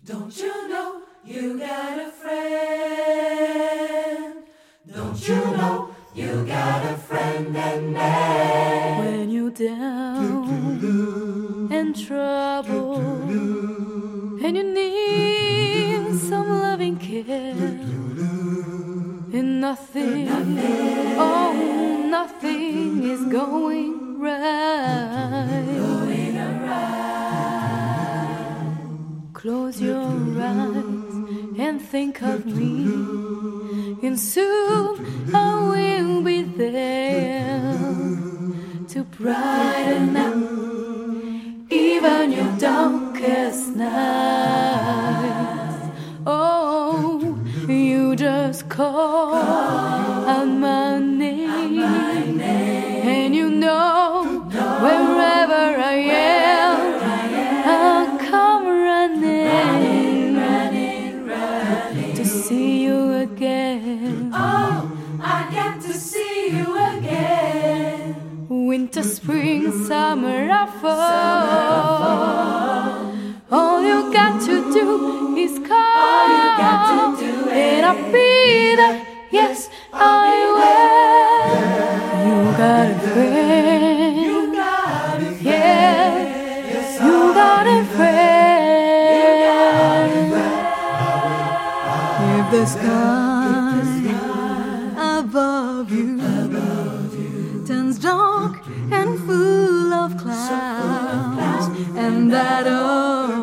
Don't you know you got a friend? Don't you know you got a friend and me? When you're down and trouble and you need some loving care, and nothing, oh, nothing is going right. Close your eyes and think of me, and soon I will be there to brighten up even your darkest nights. Oh, you just call out my name, and you know wherever I am, I'll come running to see you again. Oh, I got to see you again. Winter, spring, summer, or fall. All you got to do is call, and I'll be there. Yes, I will. You got a friend. You got a friend. Yeah, Yes, you got a friend. If the sky above you turns dark and full of clouds, and that